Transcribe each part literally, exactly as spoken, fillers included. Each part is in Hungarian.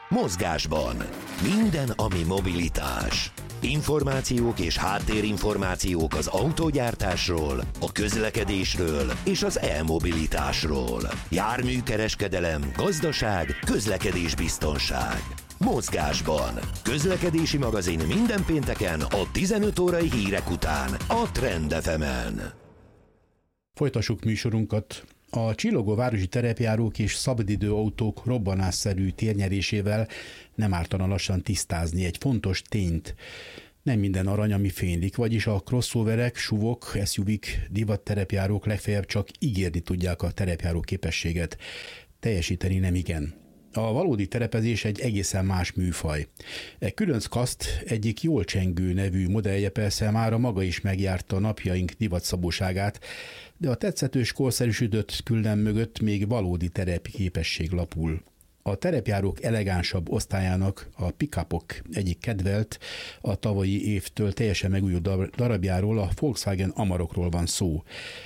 Mozgásban. Minden, ami mobilitás. Információk és háttérinformációk az autógyártásról, a közlekedésről és az e-mobilitásról. Járműkereskedelem, gazdaság, közlekedésbiztonság. Mozgásban. Közlekedési magazin minden pénteken a tizenöt órai hírek után a Trend ef emen. Folytassuk műsorunkat. A csillogó városi terepjárók és szabadidő autók robbanásszerű térnyerésével nem ártana lassan tisztázni egy fontos tényt. Nem minden arany, ami fénylik, vagyis a crossoverek, suvok, es u vé-k, divatterepjárók legfeljebb csak ígérni tudják a terepjáró képességet. Teljesíteni nem igen. A valódi terepezés egy egészen más műfaj. Egy különc kaszt egyik jól csengő nevű modellje persze mára maga is megjárta napjaink divatszabóságát, de a tetszetős, korszerűsödött küllem mögött még valódi terepképesség lapul. A terepjárók elegánsabb osztályának, a pick-upok egyik kedvelt, a tavalyi évtől teljesen megújult darabjáról, a Volkswagen Amarokról van szó.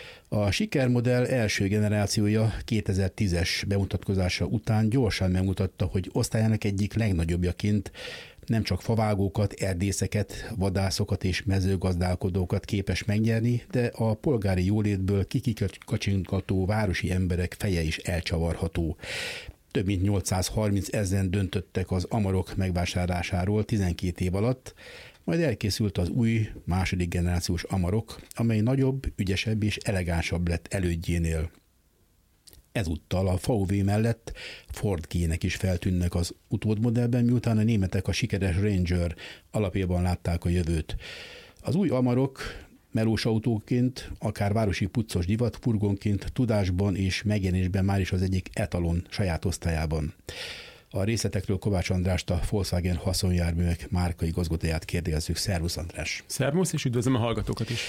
A sikermodell első generációja kétezer-tízes bemutatkozása után gyorsan megmutatta, hogy osztályának egyik legnagyobbjaként nem csak favágókat, erdészeket, vadászokat és mezőgazdálkodókat képes megnyerni, de a polgári jólétből kikikacsingató városi emberek feje is elcsavarható. Több mint nyolcszázharminc ezren döntöttek az Amarok megvásárlásáról tizenkét év alatt, majd elkészült az új második generációs Amarok, amely nagyobb, ügyesebb és elegánsabb lett elődjénél. Ezúttal a ef u vé mellett Ford gének is feltűnnek az utódmodellben, miután a németek a sikeres Ranger alapjában látták a jövőt. Az új Amarok melós autóként, akár városi puccos divatfurgonként tudásban és megjelenésben már is az egyik etalon saját osztályában. A részletekről Kovács Andrást, a Volkswagen haszonjárművek márkai igazgatóját kérdezzük. Szervusz, András! Szervusz, és üdvözlöm a hallgatókat is!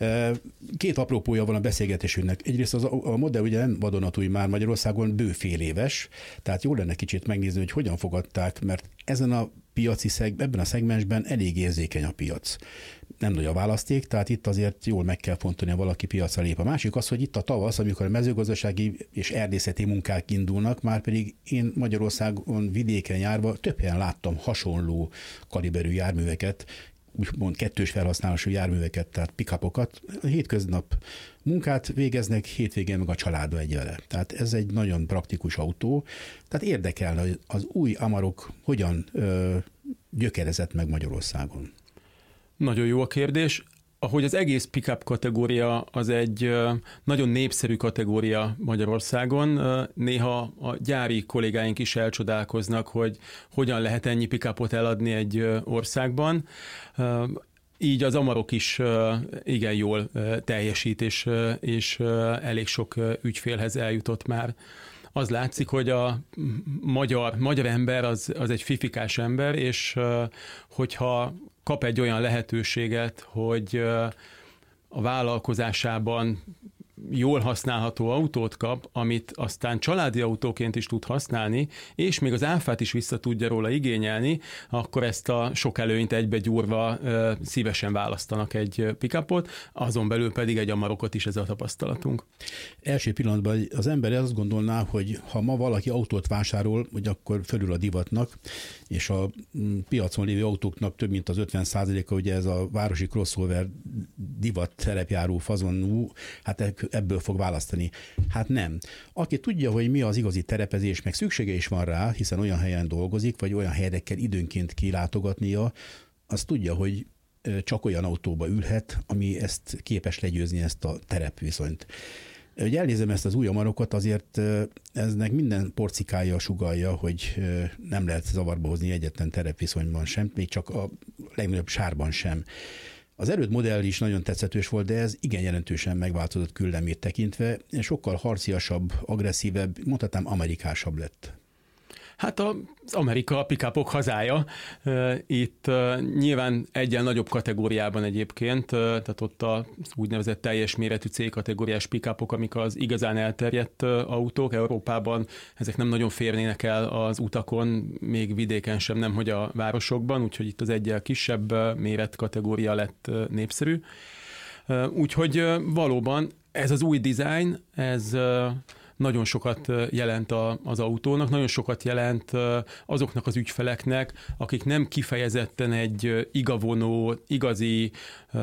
Két apropója van a beszélgetésünknek. Egyrészt az a modell ugye nem vadonatúj már Magyarországon, bő fél éves, tehát jó lenne kicsit megnézni, hogy hogyan fogadták, mert ezen a piaci szeg, ebben a szegmensben elég érzékeny a piac. Nem nagy a választék, tehát itt azért jól meg kell fontolni, ha valaki piacra lép. A másik az, hogy itt a tavasz, amikor a mezőgazdasági és erdészeti munkák indulnak, már pedig én Magyarországon vidéken járva több helyen láttam hasonló kaliberű járműveket, úgymond kettős felhasználású járműveket, tehát pick-upokat. A hétköznap munkát végeznek, hétvégén meg a családba egy vele. Tehát ez egy nagyon praktikus autó. Tehát érdekelne, hogy az új Amarok hogyan ö, gyökerezett meg Magyarországon. Nagyon jó a kérdés. Ahogy az egész pick-up kategória az egy nagyon népszerű kategória Magyarországon, néha a gyári kollégáink is elcsodálkoznak, hogy hogyan lehet ennyi pick-upot eladni egy országban. Így az Amarok is igen jól teljesít, és, és elég sok ügyfélhez eljutott már. Az látszik, hogy a magyar, magyar ember az, az egy fifikás ember, és hogyha kap egy olyan lehetőséget, hogy a vállalkozásában jól használható autót kap, amit aztán családi autóként is tud használni, és még az áfát is vissza tudja róla igényelni, akkor ezt a sok előnyt egybegyúrva szívesen választanak egy pick-upot, azon belül pedig egy Amarokot is, ez a tapasztalatunk. Első pillanatban az ember azt gondolná, hogy ha ma valaki autót vásárol, hogy akkor fölül a divatnak, és a piacon lévő autóknak több mint az ötven százaléka, ugye ez a városi crossover divat terepjáró fazonú, hát ebből fog választani. Hát nem. Aki tudja, hogy mi az igazi terepezés, meg szüksége is van rá, hiszen olyan helyen dolgozik, vagy olyan helyre kell időnként kilátogatnia, az tudja, hogy csak olyan autóba ülhet, ami ezt képes legyőzni, ezt a terepviszonyt. Hogy elnézem ezt az új Amarokot, azért eznek minden porcikája sugallja, hogy nem lehet zavarba hozni egyetlen terepviszonyban sem, még csak a legnagyobb sárban sem. Az előtt modell is nagyon tetszetős volt, de ez igen jelentősen megváltozott küllemét tekintve, sokkal harciasabb, agresszívebb, mondhatnám amerikásabb lett. Hát az Amerika a pick-upok hazája. Itt nyilván egyen nagyobb kategóriában egyébként, tehát ott az úgynevezett teljes méretű C-kategóriás pick-upok, amik az igazán elterjedt autók. Európában ezek nem nagyon férnének el az utakon, még vidéken sem, nemhogy a városokban, úgyhogy itt az egyen kisebb méretkategória lett népszerű. Úgyhogy valóban ez az új design, ez nagyon sokat jelent a, az autónak, nagyon sokat jelent azoknak az ügyfeleknek, akik nem kifejezetten egy igavonó, igazi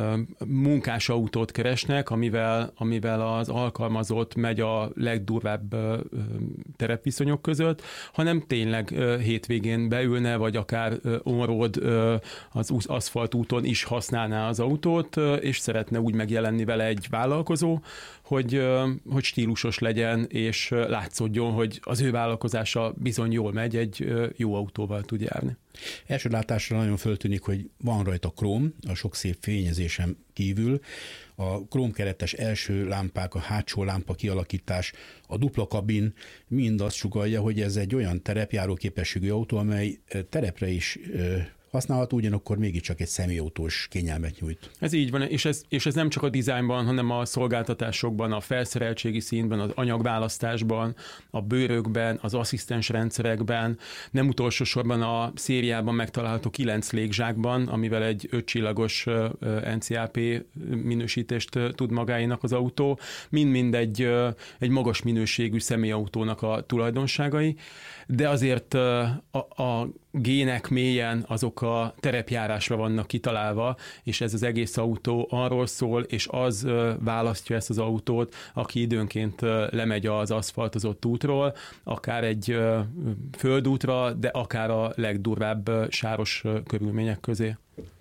munkásautót keresnek, amivel, amivel az alkalmazott megy a legdurvább terepviszonyok között, hanem tényleg hétvégén beülne, vagy akár on-road az aszfalt úton is használná az autót, és szeretne úgy megjelenni vele egy vállalkozó, hogy, hogy stílusos legyen, és látszódjon, hogy az ő vállalkozása bizony jól megy, egy jó autóval tud járni. Első látásra nagyon föltűnik, hogy van rajta króm, a sok szép fényezésem kívül, a krómkeretes első lámpák, a hátsó lámpa kialakítás, a dupla kabin mind azt sugallja, hogy ez egy olyan terepjáró képességű autó, amely terepre is használható, ugyanakkor mégiscsak egy személyautós kényelmet nyújt. Ez így van, és ez, és ez nem csak a dizájnban, hanem a szolgáltatásokban, a felszereltségi szintben, az anyagválasztásban, a bőrökben, az asszisztens rendszerekben, nem utolsó sorban a szériában megtalálható kilenc légzsákban, amivel egy ötcsillagos en cé á pé minősítést tud magáénak az autó, mind-mind egy, egy magas minőségű személyautónak a tulajdonságai, de azért a, a gének mélyen azok a terepjárásra vannak kitalálva, és ez az egész autó arról szól, és az választja ezt az autót, aki időnként lemegy az aszfaltozott útról, akár egy földútra, de akár a legdurvább sáros körülmények közé.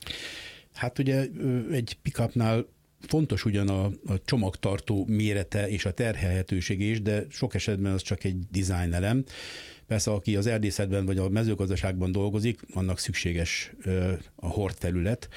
Hát ugye egy pick-upnál fontos ugyan a, a csomagtartó mérete és a terhelhetőség is, de sok esetben az csak egy design elem. Persze, aki az erdészetben vagy a mezőgazdaságban dolgozik, annak szükséges a hordterület.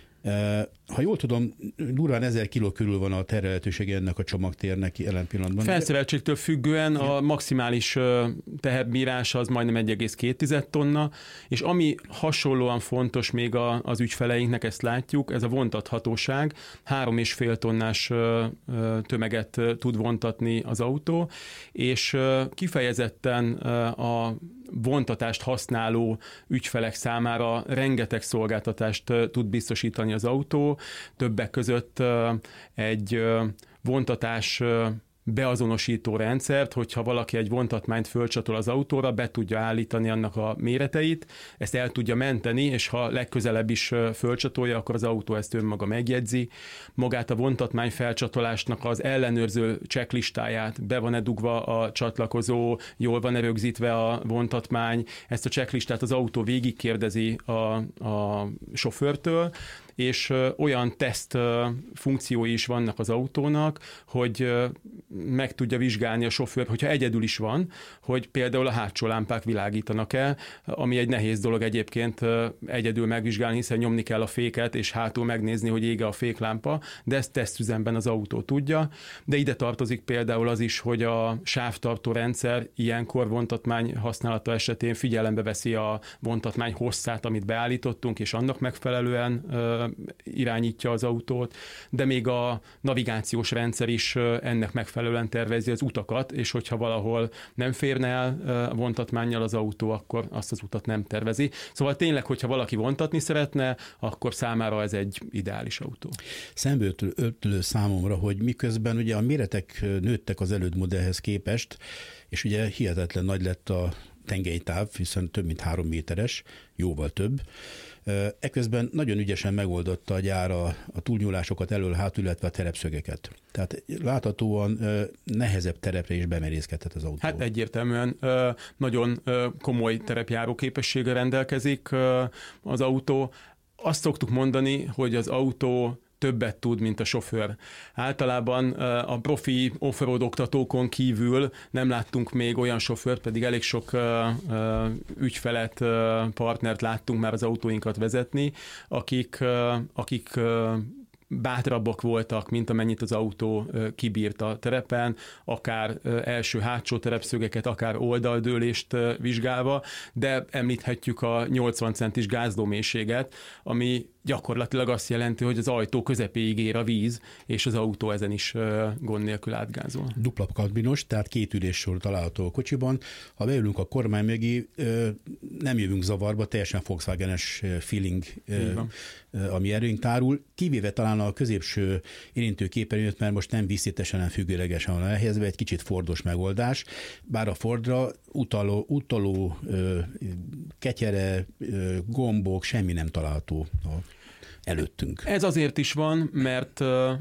Ha jól tudom, durván ezer kiló körül van a terhelhetősége ennek a csomagtérnek jelen pillanatban. Felszereltségtől függően a maximális teherbírás az majdnem egy egész két tonna, és ami hasonlóan fontos még az ügyfeleinknek, ezt látjuk, ez a vontathatóság. Három és fél tonnás tömeget tud vontatni az autó, és kifejezetten a vontatást használó ügyfelek számára rengeteg szolgáltatást tud biztosítani az autó, többek között egy vontatás beazonosító rendszert, hogyha valaki egy vontatmányt fölcsatol az autóra, be tudja állítani annak a méreteit, ezt el tudja menteni, és ha legközelebb is fölcsatolja, akkor az autó ezt önmaga megjegyzi. Magát a vontatmány felcsatolásnak az ellenőrző checklistáját, be van-e dugva a csatlakozó, jól van-e rögzítve a vontatmány, ezt a checklistát az autó végigkérdezi a, a sofőrtől, és olyan teszt funkciói is vannak az autónak, hogy meg tudja vizsgálni a sofőr, hogyha egyedül is van, hogy például a hátsó lámpák világítanak-e, ami egy nehéz dolog egyébként egyedül megvizsgálni, hiszen nyomni kell a féket, és hátul megnézni, hogy ég a féklámpa, de ezt tesztüzemben az autó tudja. De ide tartozik például az is, hogy a sávtartó rendszer ilyenkor vontatmány használata esetén figyelembe veszi a vontatmány hosszát, amit beállítottunk, és annak megfelelően irányítja az autót, de még a navigációs rendszer is ennek megfelelően tervezi az utakat, és hogyha valahol nem férne el vontatmánnyal az autó, akkor azt az utat nem tervezi. Szóval tényleg, hogyha valaki vontatni szeretne, akkor számára ez egy ideális autó. Szembe ötlő számomra, hogy miközben ugye a méretek nőttek az előtt modellhez képest, és ugye hihetetlen nagy lett a tengelytáv, hiszen több mint három méteres, jóval több. Eközben nagyon ügyesen megoldotta a gyár a, a túlnyúlásokat elől-hátul, illetve a terepszögeket. Tehát láthatóan nehezebb terepre is bemerészkedhet az autó. Hát egyértelműen nagyon komoly terepjáró képességgel rendelkezik az autó. Azt szoktuk mondani, hogy az autó többet tud, mint a sofőr. Általában a profi off-road oktatókon kívül nem láttunk még olyan sofőrt, pedig elég sok ügyfelet, partnert láttunk már az autóinkat vezetni, akik, akik bátrabbak voltak, mint amennyit az autó kibírt a terepen, akár első-hátsó terepszögeket, akár oldaldőlést vizsgálva, de említhetjük a nyolcvan centis gázdómélységet, ami gyakorlatilag azt jelenti, hogy az ajtó közepéig ér a víz, és az autó ezen is gond nélkül átgázol. Dupla kabinos, tehát két üléssor található a kocsiban. Ha beülünk a kormány mögé, nem jövünk zavarba, teljesen Volkswagen-es feeling, ami erőnk tárul, kivéve talán a középső érintő képernyőt, mert most nem vízszintesen, függőlegesen van elhelyezve, egy kicsit Fordos megoldás, bár a Fordra utaló, utaló ketyere, gombok, semmi nem található előttünk. Ez azért is van, mert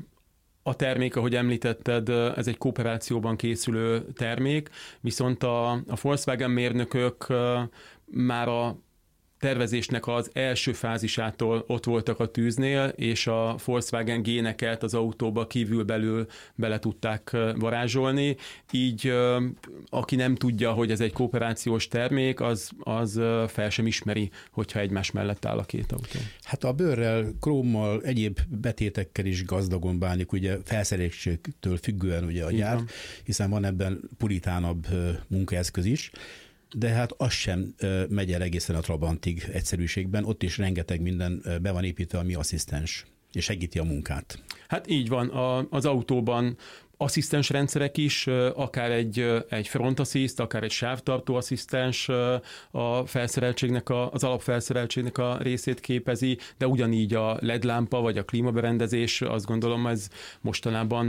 a termék, ahogy említetted, ez egy kooperációban készülő termék, viszont a, a Volkswagen mérnökök már a tervezésnek az első fázisától ott voltak a tűznél, és a Volkswagen géneket az autóba kívül-belül bele tudták varázsolni. Így aki nem tudja, hogy ez egy kooperációs termék, az, az fel sem ismeri, hogyha egymás mellett áll a két autó. Hát a bőrrel, krómmal, egyéb betétekkel is gazdagon bánik, ugye felszereltségtől függően ugye a gyár, hiszen van ebben puritánabb munkaeszköz is, de hát az sem megy el egészen a Trabantig egyszerűségben, ott is rengeteg minden be van építve a mi asszisztens, és segíti a munkát. Hát így van, a, az autóban asszisztens rendszerek is, akár egy, egy front assist, akár egy sávtartó asszisztens a felszereltségnek, a, az alapfelszereltségnek a részét képezi, de ugyanígy a el é dé lámpa vagy a klímaberendezés, azt gondolom ez mostanában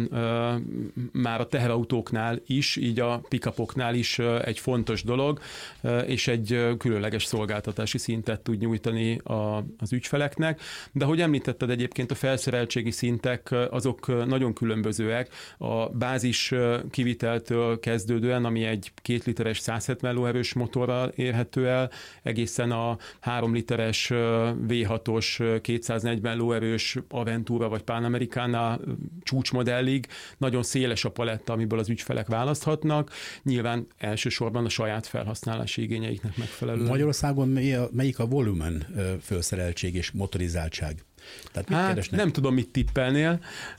már a teherautóknál is, így a pick-upoknál is egy fontos dolog, és egy különleges szolgáltatási szintet tud nyújtani a, az ügyfeleknek. De ahogy említetted, egyébként a felszereltségi szintek azok nagyon különbözőek. A A bázis kiviteltől kezdődően, ami egy két literes száz hetven lóerős motorral érhető el, egészen a három literes vé hatos kétszáznegyven lóerős Aventura vagy Panamericana csúcsmodellig nagyon széles a paletta, amiből az ügyfelek választhatnak. Nyilván elsősorban a saját felhasználási igényeiknek megfelelően. Magyarországon melyik a volumen felszereltség és motorizáltság? Tehát mit hát, keresnek? nem tudom, mit tippelnél.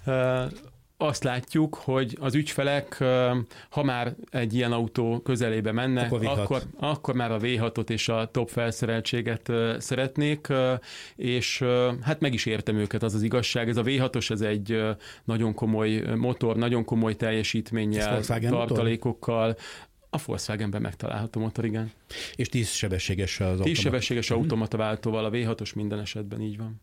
Azt látjuk, hogy az ügyfelek, ha már egy ilyen autó közelébe mennek, akkor, akkor, akkor már a vé hatot és a top felszereltséget szeretnék, és hát meg is értem őket, az az igazság. Ez a vé hatos, ez egy nagyon komoly motor, nagyon komoly teljesítménnyel, tartalékokkal. Motor? A Volkswagenben megtalálható motor, igen. És tíz sebességes az automata. tíz sebességes automata váltóval, a vé hatos minden esetben így van.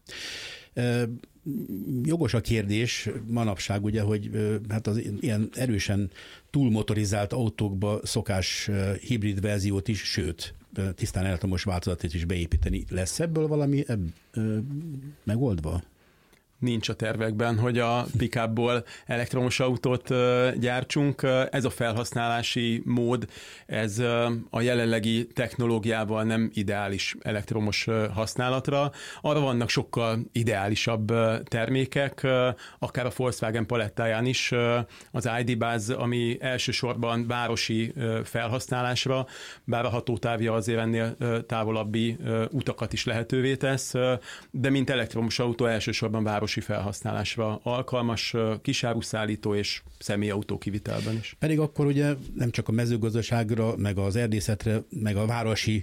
Jogos a kérdés manapság, ugye, hogy hát az ilyen erősen túlmotorizált autókba szokás hibrid verziót is, sőt, tisztán elektromos változatot is beépíteni. Lesz ebből valami ebb, ö, megoldva? Nincs a tervekben, hogy a pick-upból elektromos autót gyártsunk. Ez a felhasználási mód, ez a jelenlegi technológiával nem ideális elektromos használatra. Arra vannak sokkal ideálisabb termékek, akár a Volkswagen palettáján is az i dé Buzz, ami elsősorban városi felhasználásra, bár a hatótávja azért ennél távolabbi utakat is lehetővé tesz, de mint elektromos autó elsősorban városi felhasználásra alkalmas, kisáruszállító és személyautó kivitelben is. Pedig akkor ugye nem csak a mezőgazdaságra, meg az erdészetre, meg a városi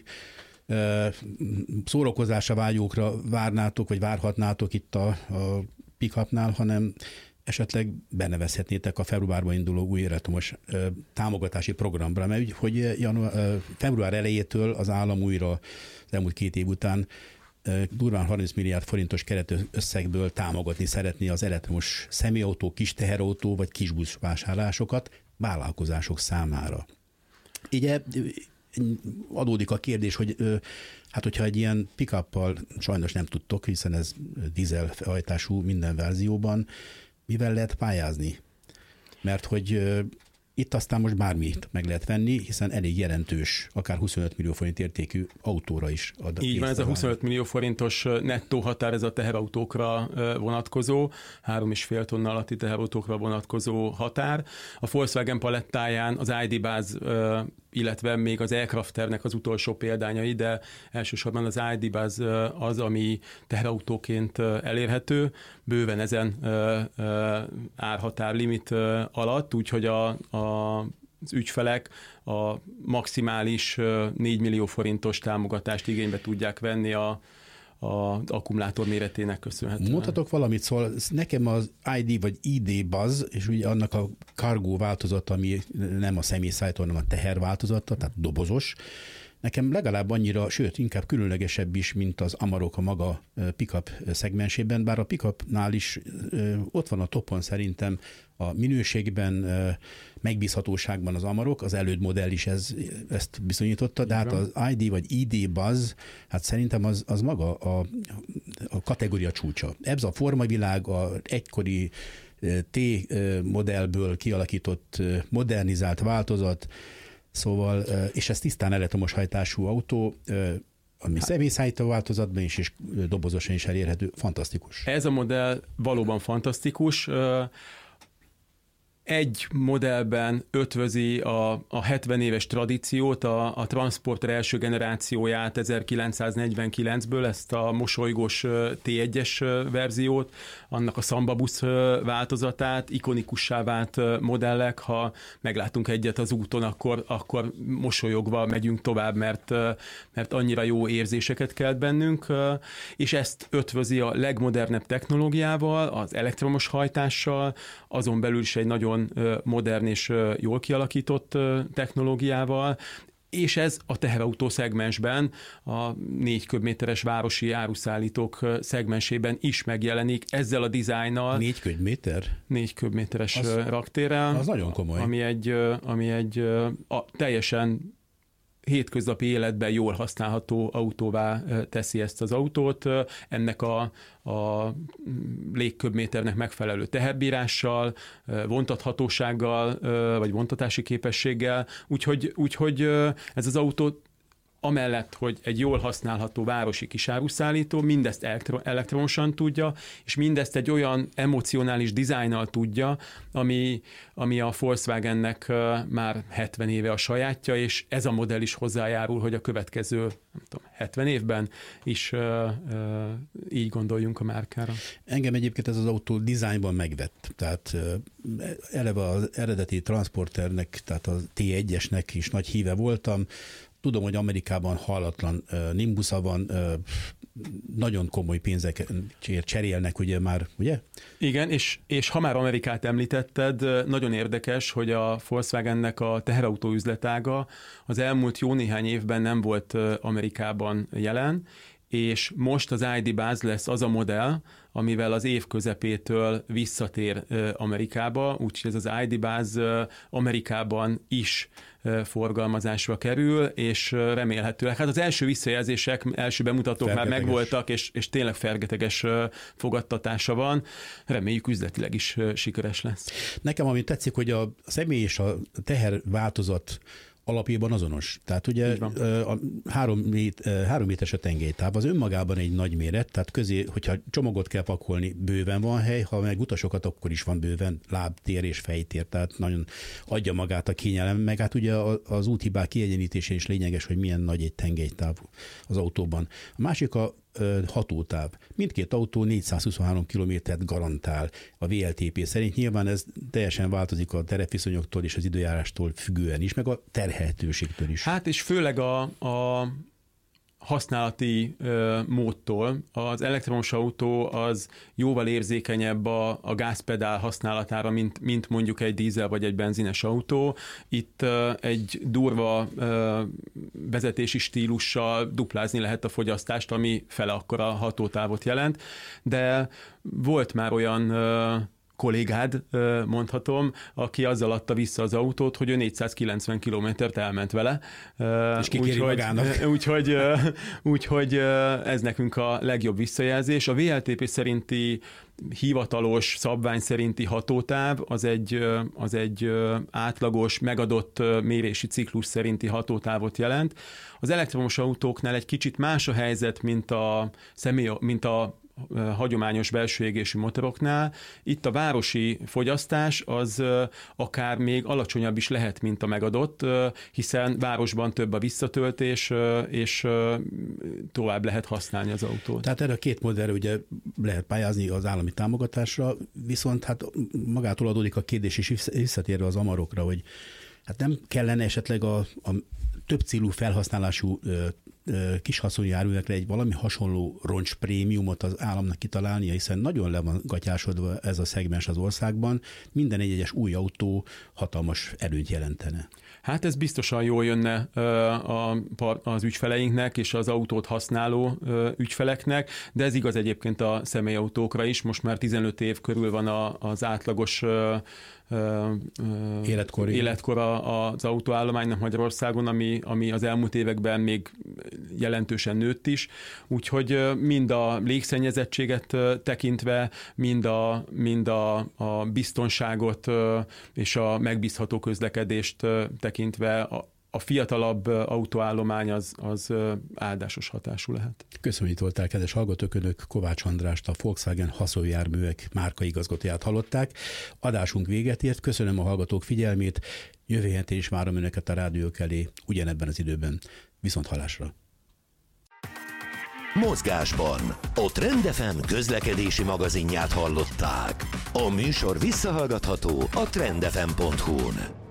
szórakozásra vágyókra várnátok, vagy várhatnátok itt a, a pick-upnál, hanem esetleg benevezhetnétek a februárban induló új elektromos támogatási programra, mert hogy január, február elejétől az állam újra az elmúlt két év után durván harminc milliárd forintos keretösszegből támogatni szeretné az elektromos személyautó, kis teherautó vagy kisbusz vásárlásokat vállalkozások számára. Így adódik a kérdés, hogy hát hogyha egy ilyen pick-uppal sajnos nem tudtok, hiszen ez dízelhajtású minden verzióban, mivel lehet pályázni? Mert hogy itt aztán most bármit meg lehet venni, hiszen elég jelentős, akár huszonöt millió forint értékű autóra is ad. Így van, ez a huszonöt millió forintos nettó határ, ez a teherautókra vonatkozó, három és fél tonna alatti teherautókra vonatkozó határ. A Volkswagen palettáján az i dé Buzz, illetve még az Aircrafternek az utolsó példányai, de elsősorban az i dé Buzz az, ami teherautóként elérhető, bőven ezen árhatár limit alatt, úgyhogy a, a az ügyfelek a maximális négy millió forintos támogatást igénybe tudják venni a az akkumulátor méretének köszönhetően. Mondhatok valamit, szóval nekem az i dé vagy i dé Buzz, és ugye annak a cargo változata, ami nem a személyszállító, hanem a teher változata, tehát dobozos, nekem legalább annyira, sőt, inkább különlegesebb is, mint az Amarok a maga pickup szegmensében, bár a pickupnál is ott van a topon szerintem a minőségben, megbízhatóságban az Amarok, az előd modell is ez, ezt bizonyította, de hát az i dé vagy i dé Buzz, hát szerintem az, az maga a, a kategória csúcsa. Ez a formavilág, a egykori T modellből kialakított, modernizált változat, szóval, és ez tisztán elektromos hajtású autó, ami személyszállító változatban is, és dobozosan is elérhető, fantasztikus. Ez a modell valóban fantasztikus. Egy modellben ötvözi a, a hetven éves tradíciót, a, a Transporter első generációját ezerkilencszáznegyvenkilencből, ezt a mosolygós té egyes verziót, annak a Samba busz változatát, ikonikussá vált modellek, ha meglátunk egyet az úton, akkor, akkor mosolyogva megyünk tovább, mert, mert annyira jó érzéseket kelt bennünk, és ezt ötvözi a legmodernebb technológiával, az elektromos hajtással, azon belül is egy nagyon modern és jól kialakított technológiával, és ez a teherautó szegmensben, a négy köbméteres városi áruszállítók szegmensében is megjelenik ezzel a dizájnnal. Négy köbméter? Négy köbméteres az, raktérrel. Az nagyon komoly. Ami egy, ami egy a, teljesen hétköznapi életben jól használható autóvá teszi ezt az autót. Ennek a, a légköbméternek megfelelő teherbírással, vontathatósággal, vagy vontatási képességgel. Úgyhogy, úgyhogy ez az autó amellett, hogy egy jól használható városi kisáruszállító, mindezt elektromosan tudja, és mindezt egy olyan emocionális dizájnnal tudja, ami, ami a Volkswagennek már hetven éve a sajátja, és ez a modell is hozzájárul, hogy a következő nem tudom, hetven évben is uh, uh, így gondoljunk a márkára. Engem egyébként ez az autó dizájnban megvett, tehát uh, eleve az eredeti Transporternek, tehát a té egyesnek is nagy híve voltam. Tudom, hogy Amerikában hallatlan uh, Nimbusza van, uh, nagyon komoly pénzekért cserélnek, ugye már, ugye? Igen, és, és ha már Amerikát említetted, nagyon érdekes, hogy a Volkswagennek a teherautó üzletága az elmúlt jó néhány évben nem volt Amerikában jelen, és most az i dé Buzz lesz az a modell, amivel az év közepétől visszatér Amerikába, úgyhogy ez az i dé Buzz Amerikában is forgalmazásra kerül, és remélhetőleg, hát az első visszajelzések, első bemutatók fergeteges. Már megvoltak, és, és tényleg fergeteges fogadtatása van. Reméljük üzletileg is sikeres lesz. Nekem ami tetszik, hogy a személy és a teher változat alapjában azonos. Tehát ugye a három, mét, három méteres a tengelytáv, az önmagában egy nagy méret, tehát közé, hogyha csomagot kell pakolni, bőven van hely, ha meg utasokat, akkor is van bőven lábtér és fejtér, tehát nagyon adja magát a kényelem, meg hát ugye az úthibák kiegyenítése is lényeges, hogy milyen nagy egy tengelytáv az autóban. A másik a hatótáv. Mindkét autó négyszázhuszonhárom kilométert garantál a vé el té pé szerint. Nyilván ez teljesen változik a terepviszonyoktól és az időjárástól függően is, meg a terhelhetőségtől is. Hát és főleg a, a használati ö, módtól. Az elektromos autó az jóval érzékenyebb a, a gázpedál használatára, mint, mint mondjuk egy dízel vagy egy benzines autó. Itt ö, egy durva ö, vezetési stílussal duplázni lehet a fogyasztást, ami fele akkora hatótávot jelent, de volt már olyan ö, kollégád, mondhatom, aki azzal adta vissza az autót, hogy ő négyszázkilencven kilométert elment vele. És kikéri magának. Úgyhogy, úgyhogy ez nekünk a legjobb visszajelzés. A vé el té pé szerinti hivatalos, szabvány szerinti hatótáv az egy, az egy átlagos, megadott mérési ciklus szerinti hatótávot jelent. Az elektromos autóknál egy kicsit más a helyzet, mint a személy, mint a hagyományos belső égésű motoroknál. Itt a városi fogyasztás az akár még alacsonyabb is lehet, mint a megadott, hiszen városban több a visszatöltés, és tovább lehet használni az autót. Tehát erre a két modellre ugye lehet pályázni az állami támogatásra, viszont hát magától adódik a kérdés is visszatérve az Amarokra, hogy hát nem kellene esetleg a, a több célú felhasználású kis haszonú járművekre egy valami hasonló roncsprémiumot az államnak kitalálnia, hiszen nagyon le van gatyásodva ez a szegmens az országban, minden egyes új autó hatalmas előnyt jelentene. Hát ez biztosan jól jönne az ügyfeleinknek és az autót használó ügyfeleknek, de ez igaz egyébként a személyautókra is. Most már tizenöt év körül van az átlagos életkor, életkor az autóállománynak Magyarországon, ami, ami az elmúlt években még jelentősen nőtt is. Úgyhogy mind a légszennyezettséget tekintve, mind a, mind a, a biztonságot és a megbízható közlekedést tekintve a, a fiatalabb autóállomány az, az áldásos hatású lehet. Köszönöm, itt voltál, kedves hallgatók, önök Kovács Andrást, a Volkswagen haszonjárművek márkaigazgatóját hallották. Adásunk véget ért, köszönöm a hallgatók figyelmét, jövő héten is várom önöket a rádiók elé, ugyanebben az időben. Viszont hallásra! Mozgásban a Trend ef em közlekedési magazinját hallották. A műsor visszahallgatható a trend f m pont hu-n.